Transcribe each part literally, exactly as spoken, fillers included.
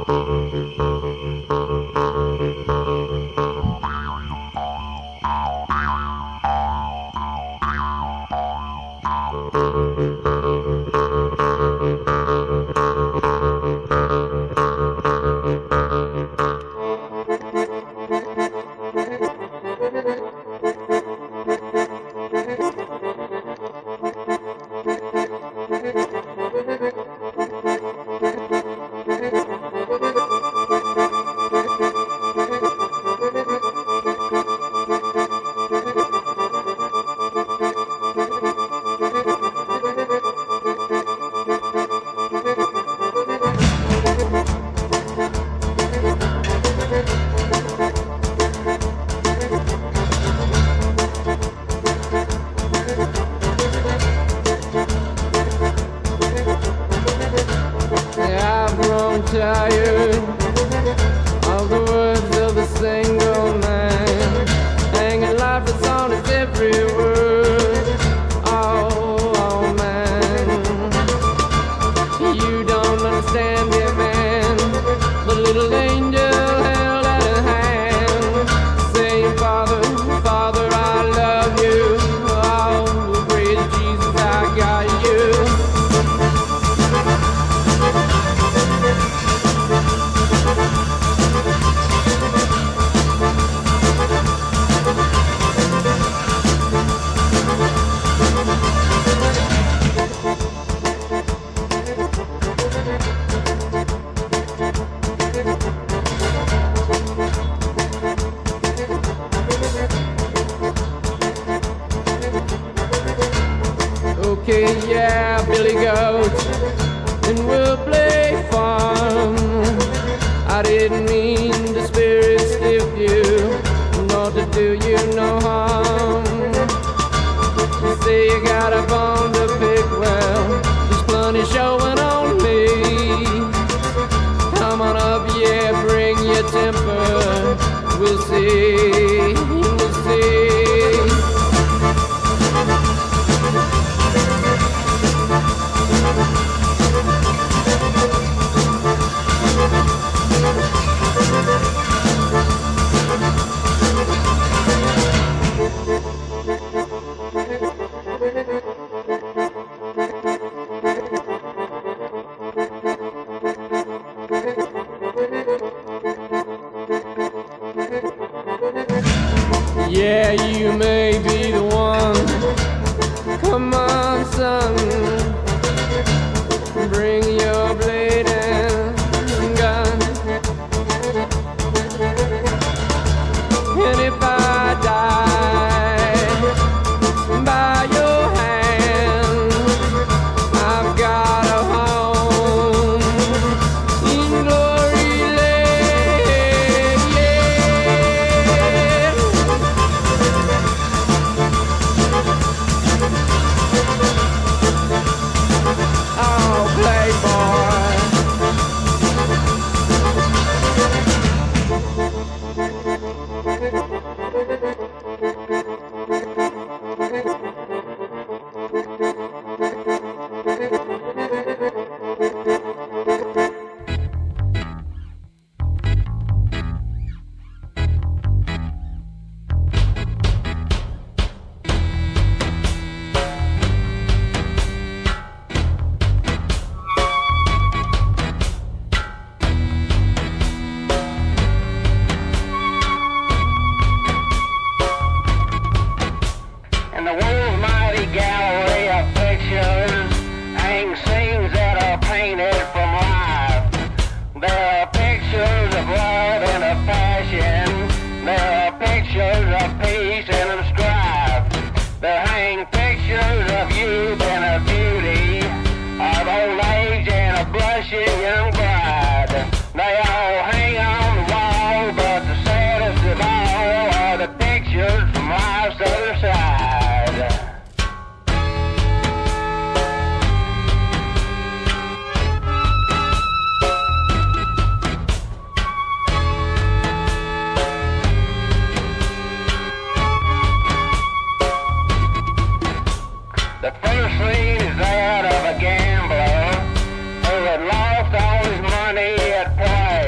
That lost all his money at play.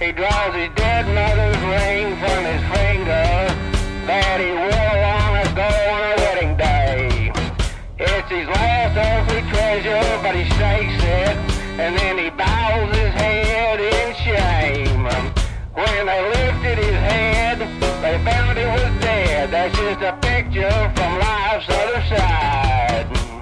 he draws his dead mother's ring from his finger that he wore long ago on a wedding day. It's his last earthly treasure, but he shakes it, and then he bows his head in shame. When they lifted his head, they found he was dead. That's just a picture from life's other side.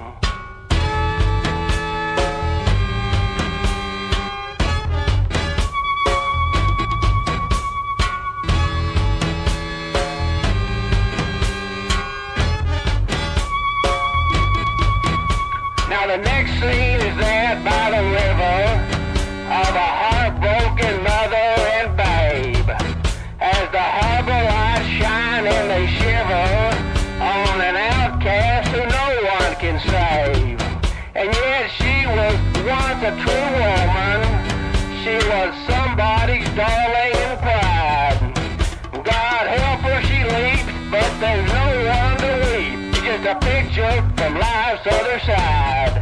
Now the next scene is that by the river of a heartbroken mother and babe. As the harbor lights shine and they shiver on an outcast who no one can save. And yet she was once a true woman. She was somebody's darling and pride. God help her, she leaps, but there's no one to weep. It's just a picture from life's other side.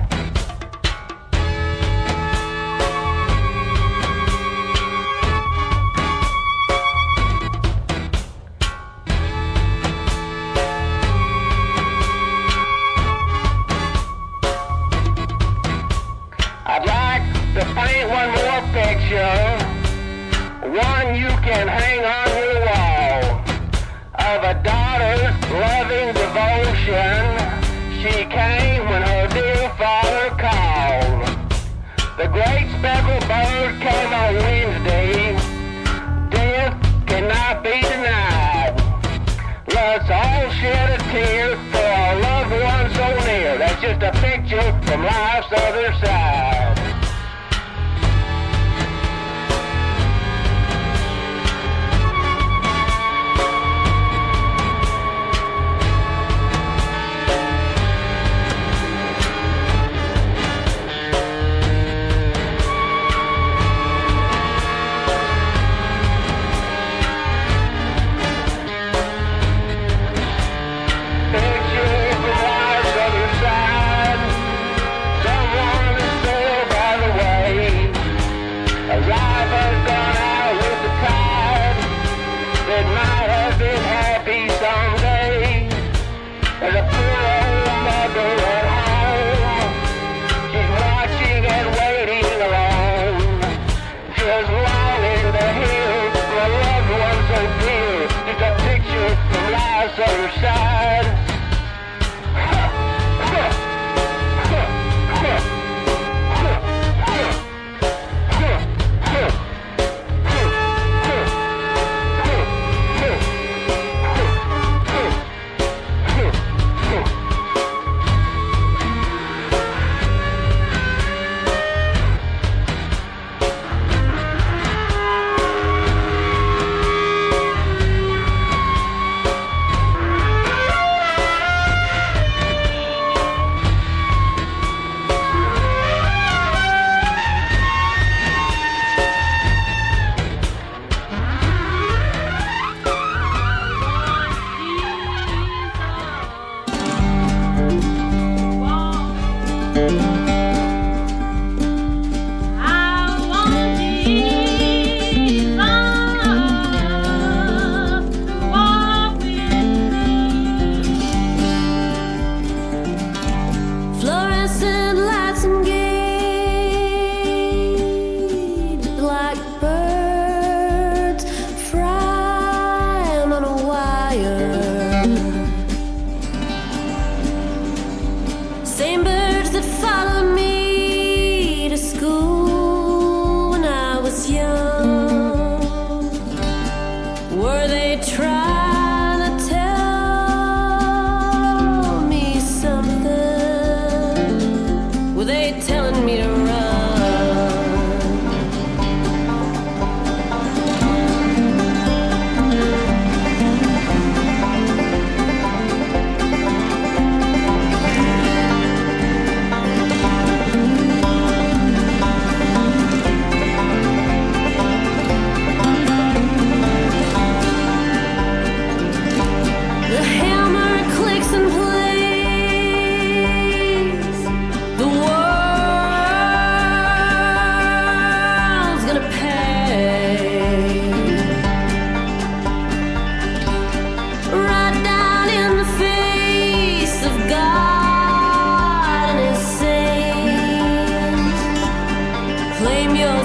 I'd like to paint one more picture, one you can hang on your wall, of a daughter's loving devotion. She came when her dear father called. The great speckled bird came on Wednesday. Death cannot be denied. Let's all shed a tear for our loved one so near. That's just a picture from life's other side. Picture from life's other side. Someone is sailed by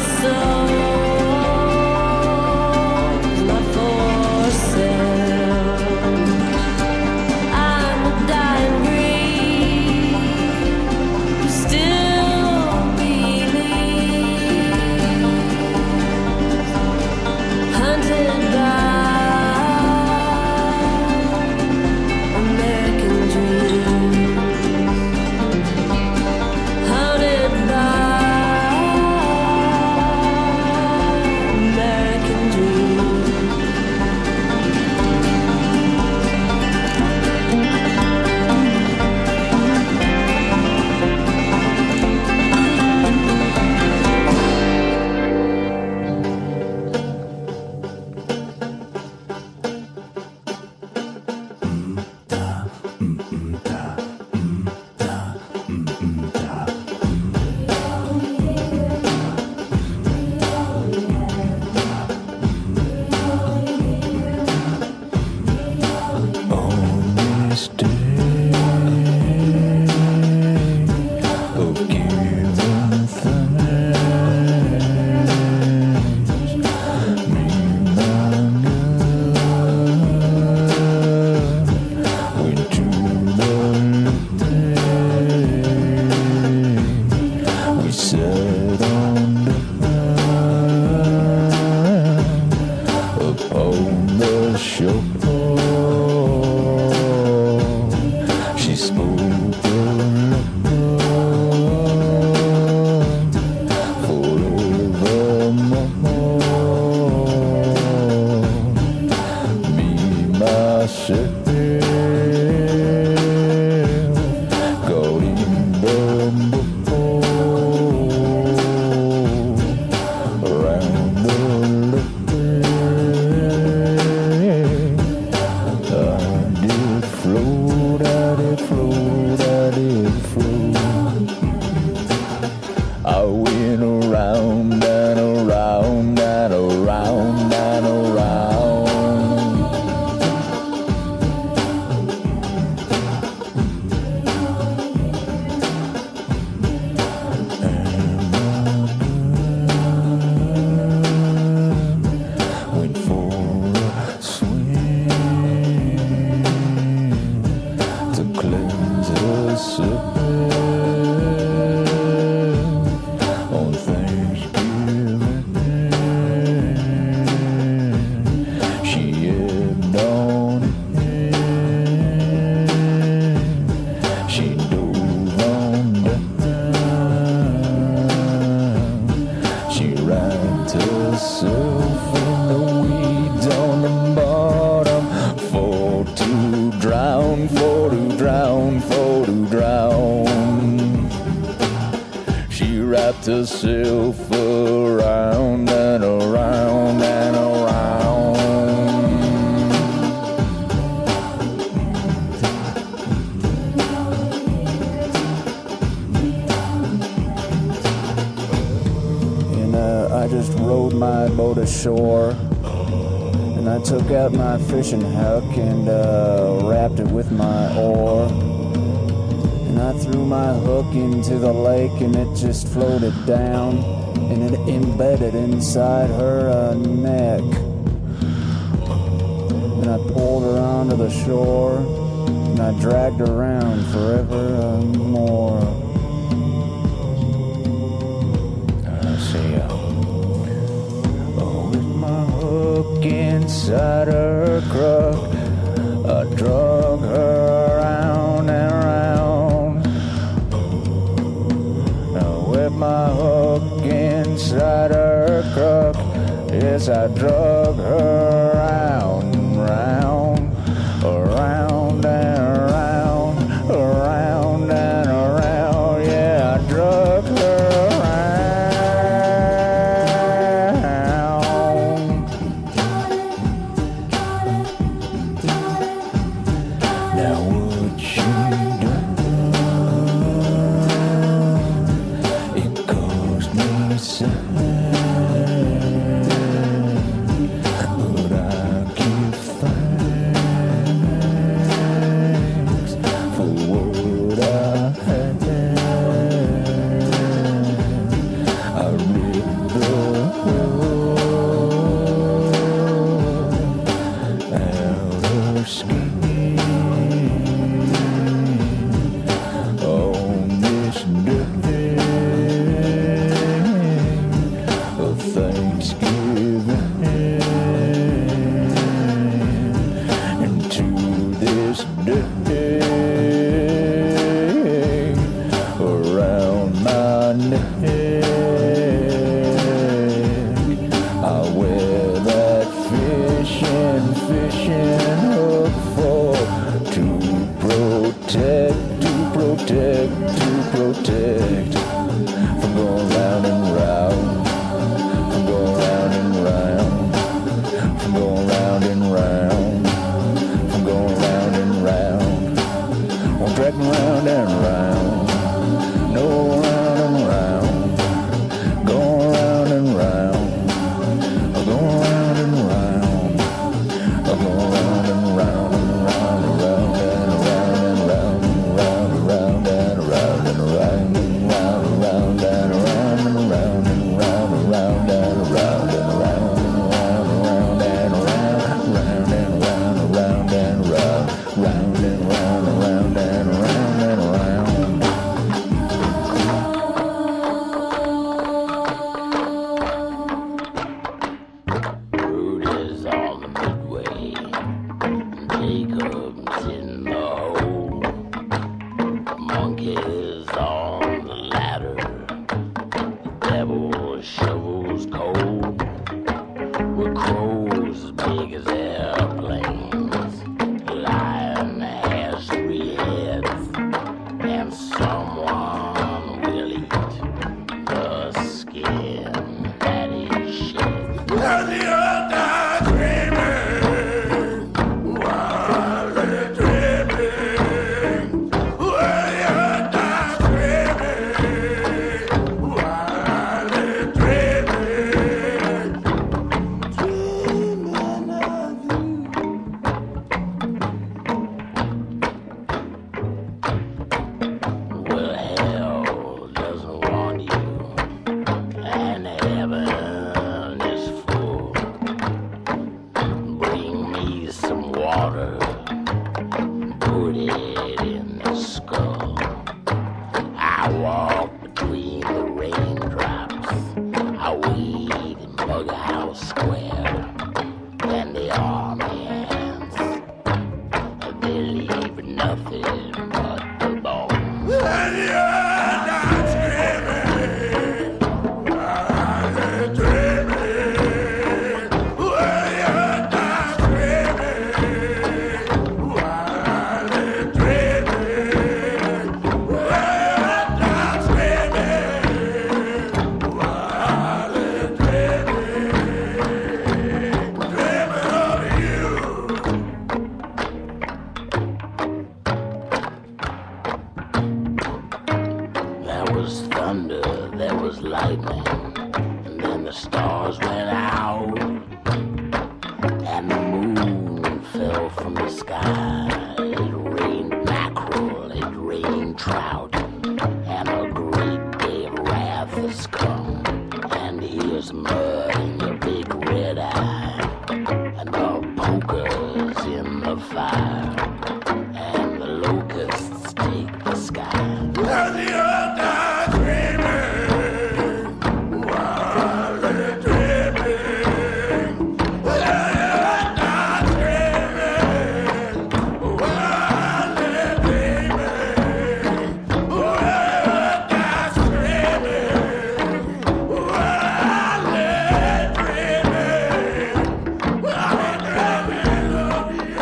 Herself around and around and around. And uh, I just rowed my boat ashore, and I took out my fishing hook and uh, wrapped it with my oar. And I threw my hook into the lake, and it just floated down, and it embedded inside her uh, neck. And I pulled her onto the shore, and I dragged her around forevermore. I see ya. Oh, with my hook inside her crook, I drug her around and around. My hook inside her crook, yes, I drug her round and round, around and around, around and around, yeah, I drug her around. Now would you Dughouse Square and the army ants. They leave nothing but the bones. And you're not screaming while they're dreaming. Well, you're not screaming while they're dreaming. Well, you're not screaming while they're dreaming. Dreaming of you. There was thunder, there was lightning, and then the stars went out, and the moon fell from the sky. It rained mackerel, it rained trout, and a great day of wrath has come. And here's mud in your big red eye, and the poker's in the fire, and the locusts take the sky. And you're not dreaming while they're dreaming. You're not dreaming while they're dreaming. You're not dreaming while they're dreaming. I'm dreaming of you.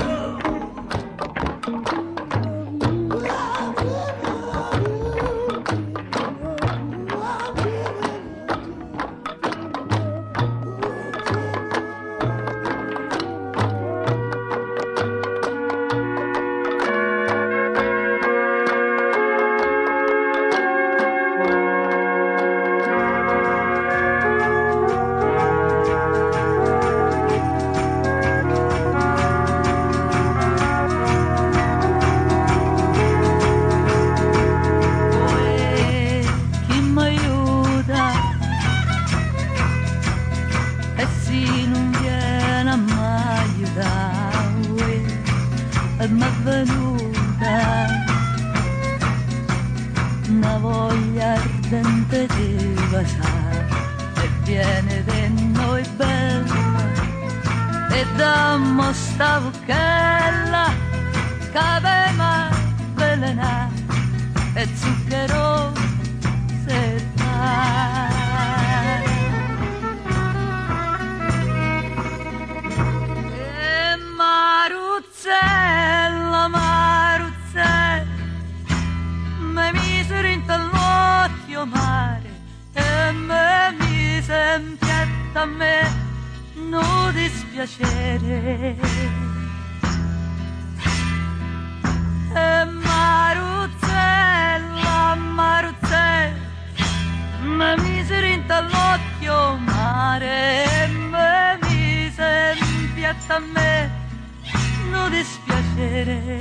Chi m'aiuta e se non viene a m'aiutare e m'è venuta una voglia ardente di basare e viene di noi bella e dammo sta bucchella che aveva velena e zucchero se e Maruzzella, Maruzzella mi mise in l'occhio mare e mi mise in pietta a me non dispiacere e Maruzzella, Maruzzella mi mise in l'occhio mare e mi mise in pietta a me non dispiacere.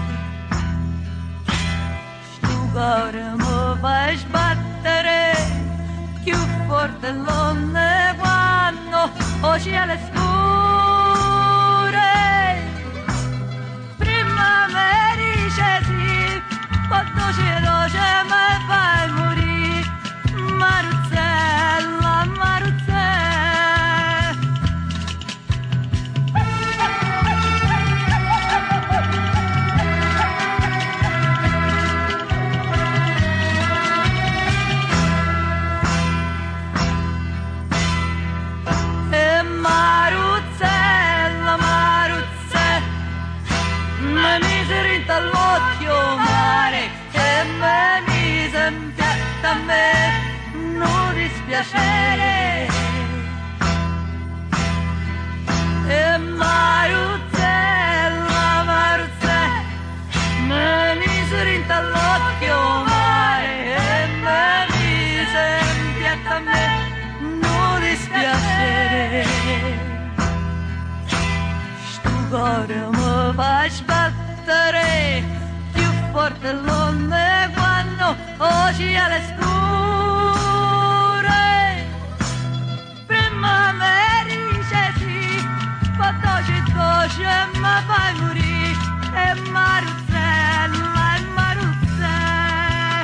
Stu cuore mi fai sbattere più forte l'onde quando o cielo è scure. Prima mi dice sì, quando cielo c'è mi fai morire. Maruzzella, Maruzzella. E Maruzzella, Maruzzella mi mise in l'occhio mare e mi mise in pietta a me non dispiacere e Maruzzella, Maruzzella mi mise in l'occhio mare e mi mise in pietta a me non dispiacere. Stu cuore mi fa sbattere più forte l'onde quando o cielo è scure. Prima mi dice sì, quando ci coce mi fai morire e Maruzzella, e Maruzzella.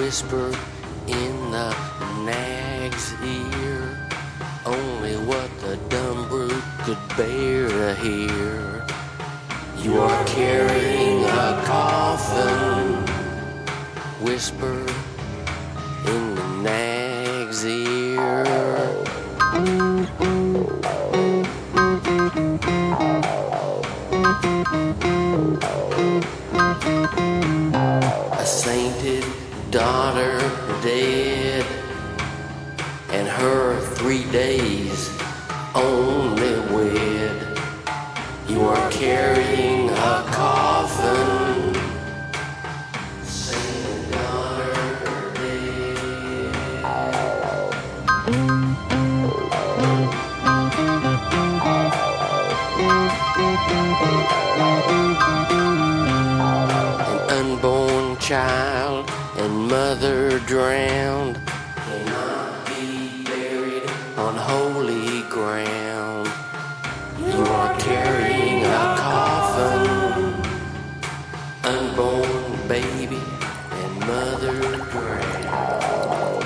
whisper in the nag's ear, only what the dumb brute could bear to hear. You are carrying a coffin, whisper in the nag's ear. A sainted daughter dead, and her three days only wed. You are carrying a coffin, sainted daughter dead. An unborn child and mother drowned cannot be buried on holy ground. You are carrying a coffin, unborn baby and mother drowned.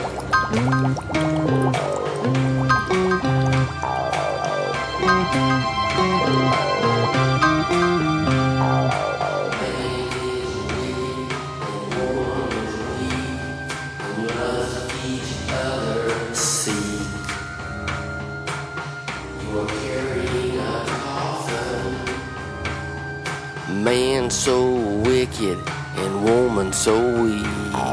Man so wicked and woman so weak.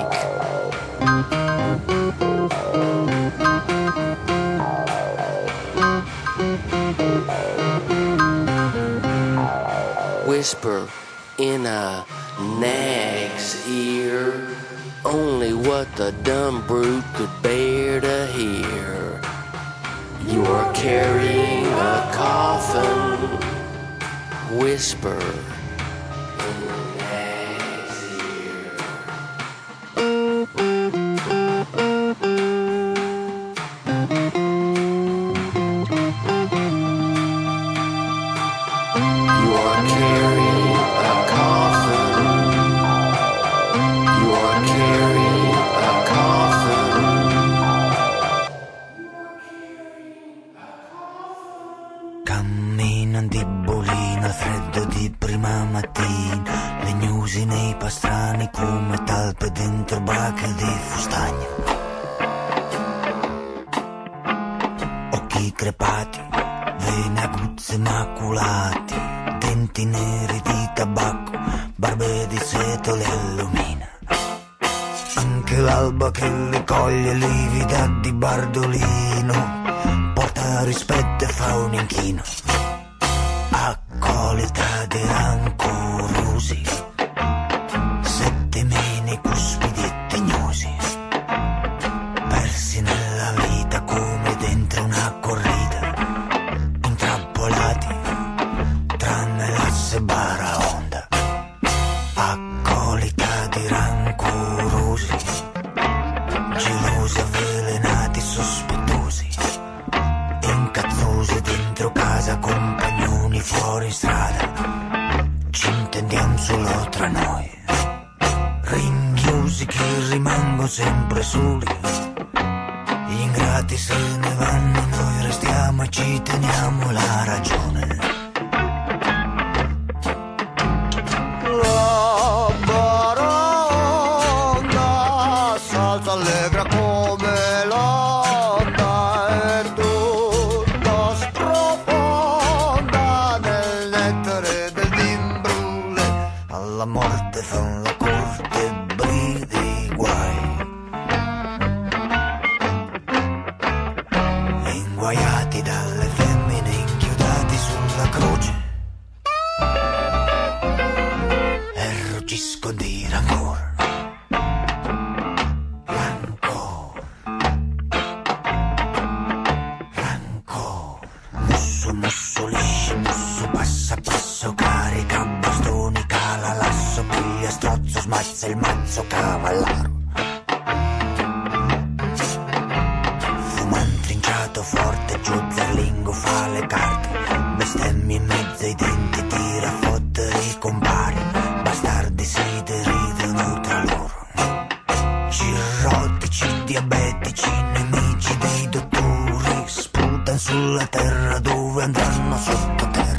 Whisper in a nag's ear, only what the dumb brute could bear to hear. You are carrying a coffin, whisper. Ci diabetici, nemici dei dottori, sputano sulla terra dove andranno sottoterra.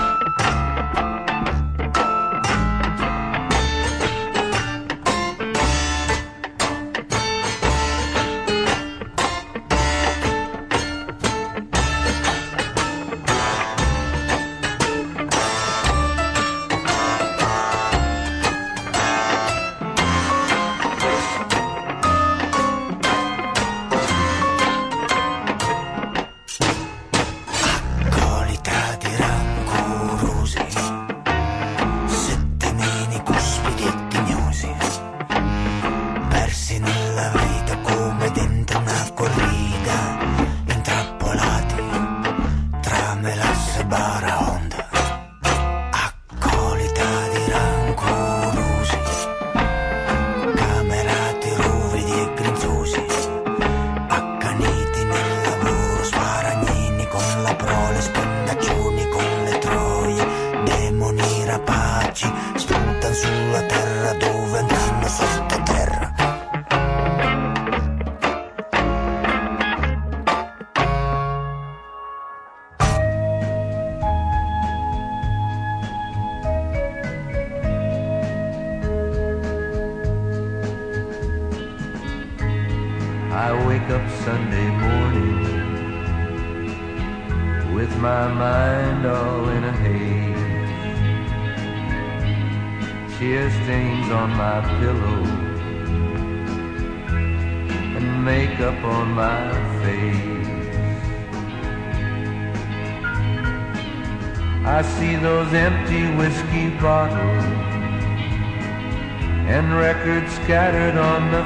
Scattered on the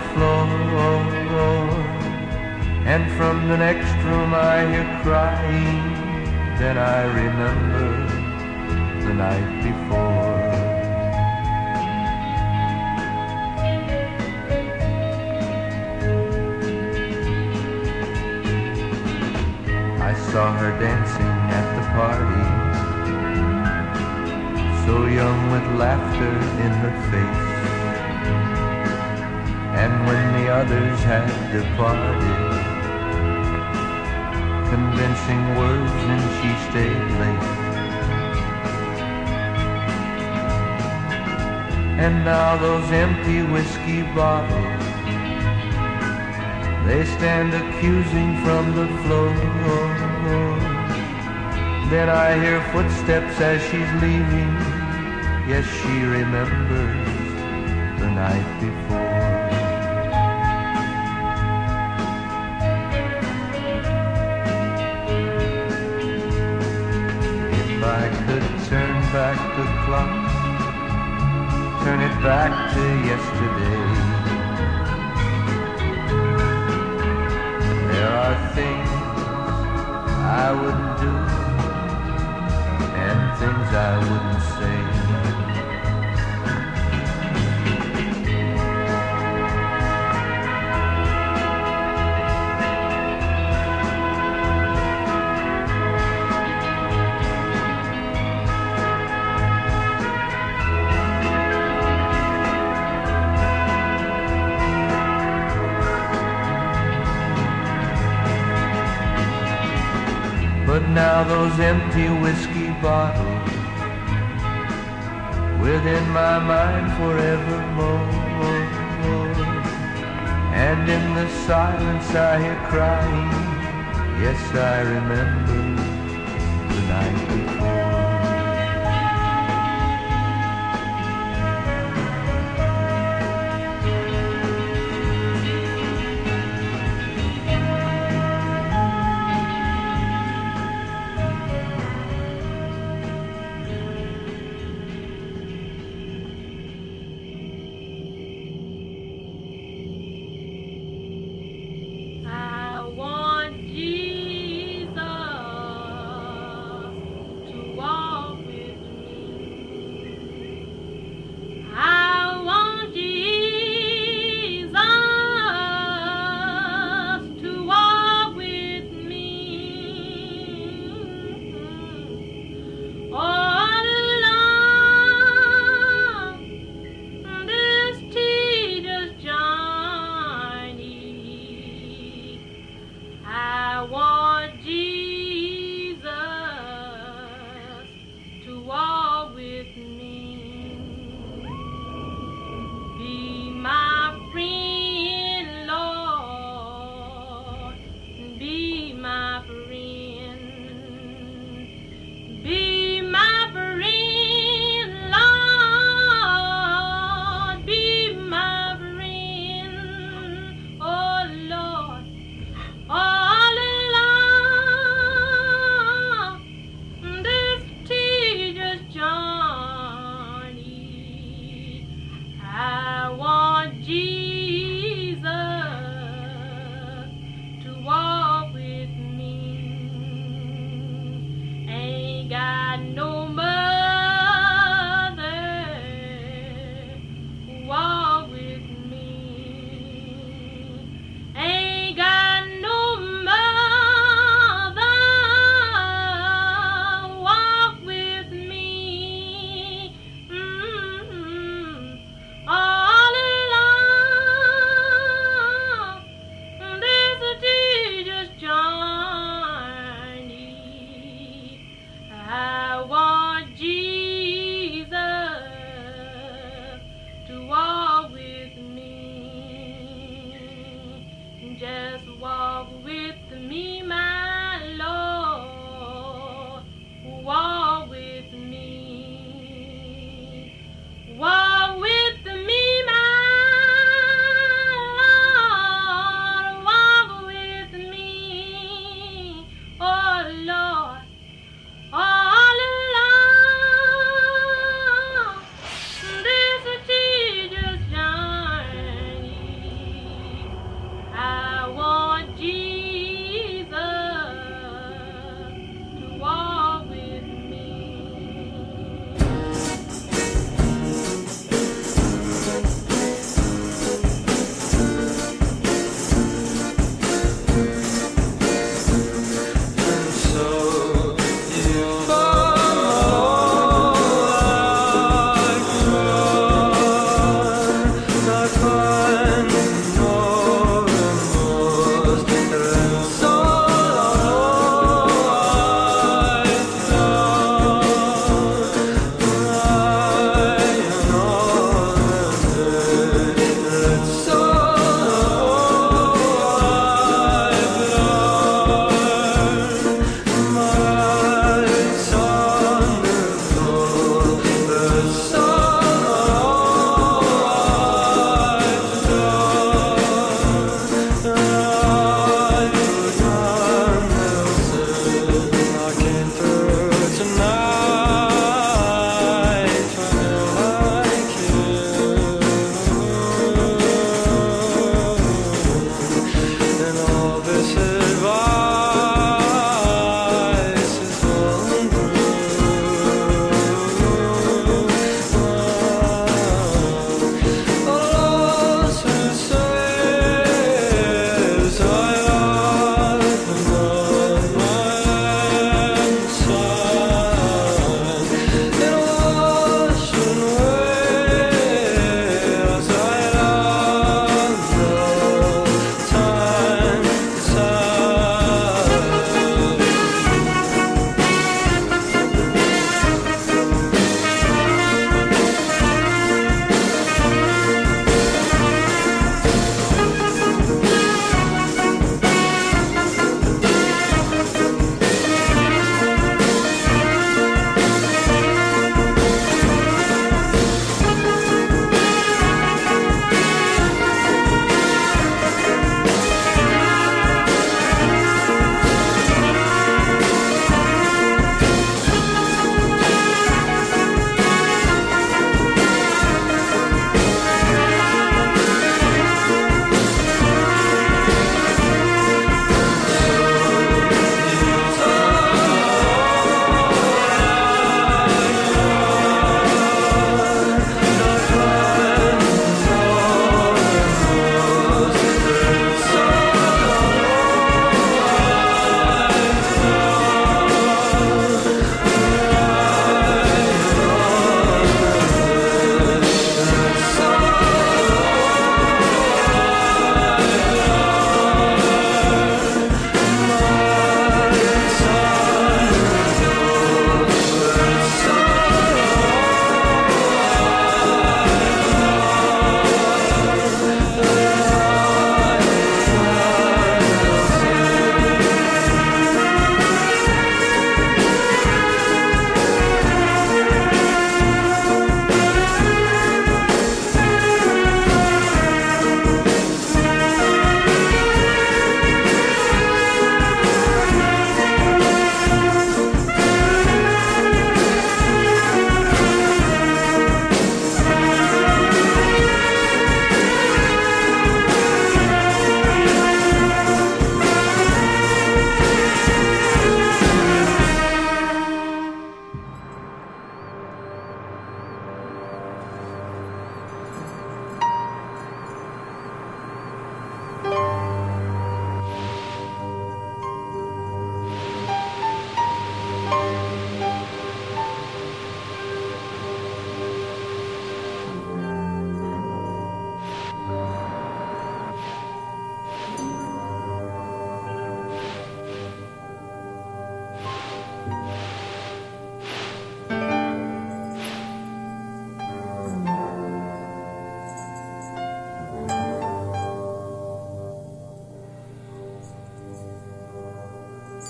floor, and from the next room I hear crying. Then I remember the night before. I saw her dancing at the party, so young with laughter in her face. And when the others had departed, convincing words and she stayed late. And now those empty whiskey bottles, they stand accusing from the floor. Then I hear footsteps as she's leaving. Yes, she remembers the night before. I could turn back the clock, turn it back to yesterday. There are things I wouldn't do, and things I wouldn't say. But now those empty whiskey bottles within my mind forevermore. And in the silence I hear crying. Yes, I remember the night before. I want Jesus to just walk with me, my Lord. Walk with me. Walk with me, my Lord. Walk with me, oh Lord. All along this tedious journey, I want Jesus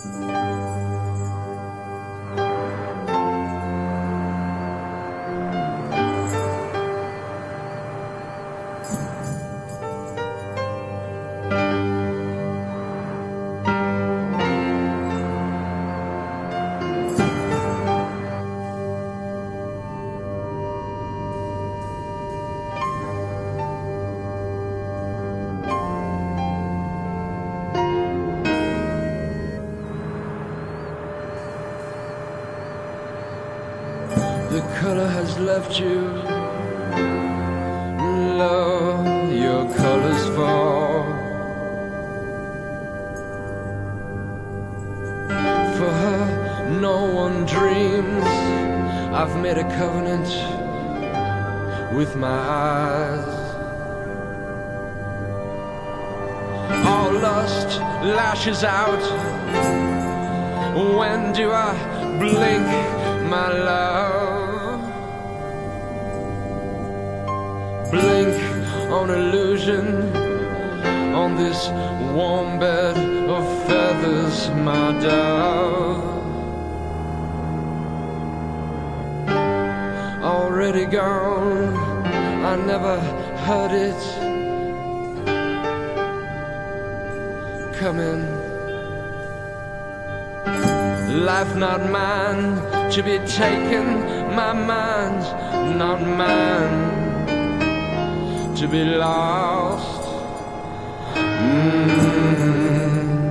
The color has left you. Love, your colors fall. For her, no one dreams. I've made a covenant with my eyes. All lust lashes out. When do I blink, my love? Blink on illusion, on this warm bed of feathers, my dove. Already gone, I never heard it. Come in. Life not mine, to be taken, my mind not mine, to be lost. Mm-hmm.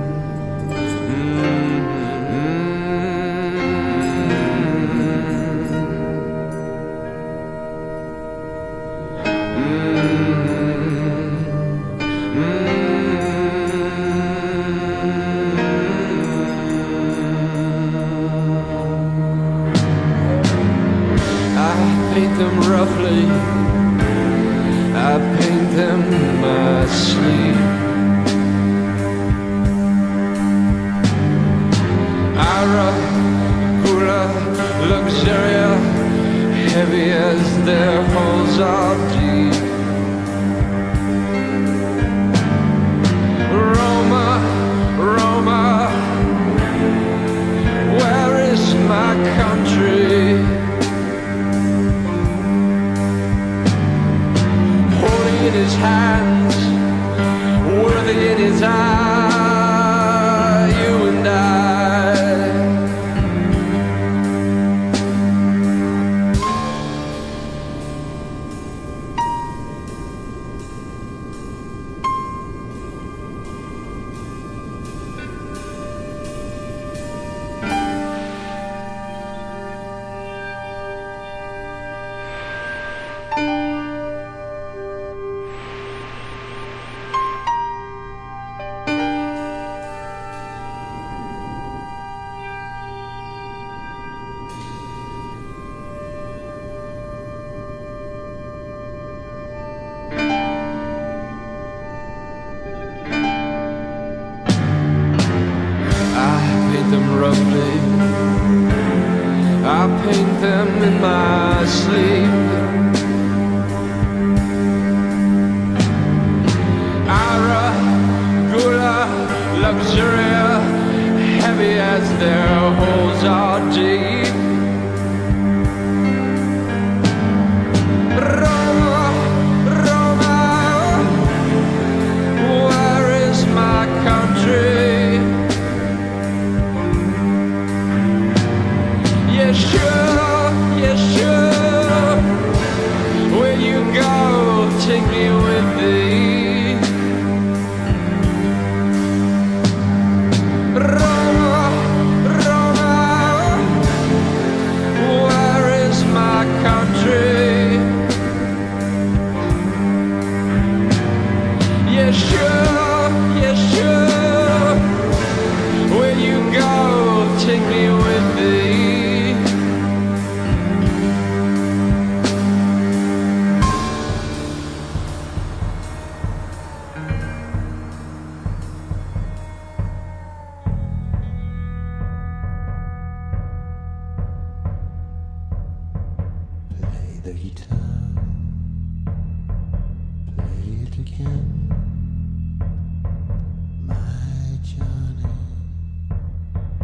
Them roughly, I paint them in my sleep. Ara, pura, luxuria, heavy as their holes are deep. Roma, Roma, where is my country? In his hands, worthy in his eye, you and I. I paint them in my sleep. Ara, gula, luxuria, heavy as their holes are deep. Roma, Roma, where is my country? Yes, sure, yes, sure. Where you go, take me with thee. Roma, Roma, where is my country? Yes, sure, yes, sure. Where you go, take me with thee. The guitar, play it again, my Johnny.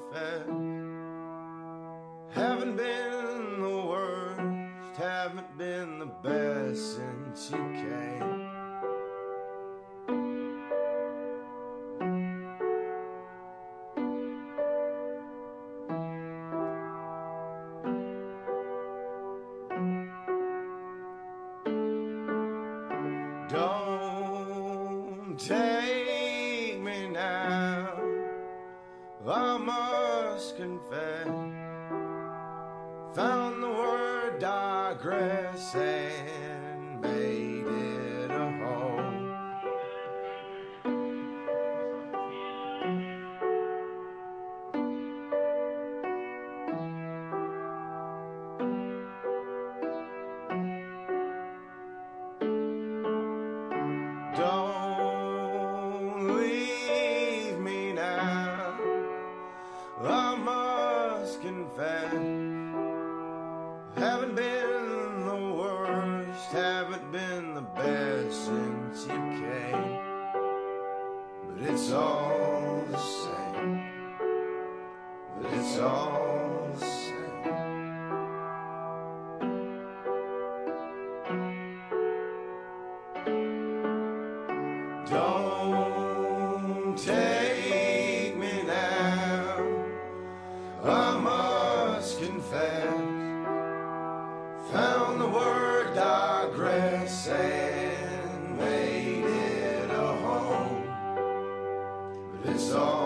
confess. Haven't been the worst, haven't been the best since you came. Don't take me now, I must confess. Found the word digress and made it a home. Don't leave me now, I must confess. Haven't been the worst, haven't been the best since you came. But it's all the same, but it's all the same. Don't take me now, I must confess. Found the word digress and made it a home. But it's all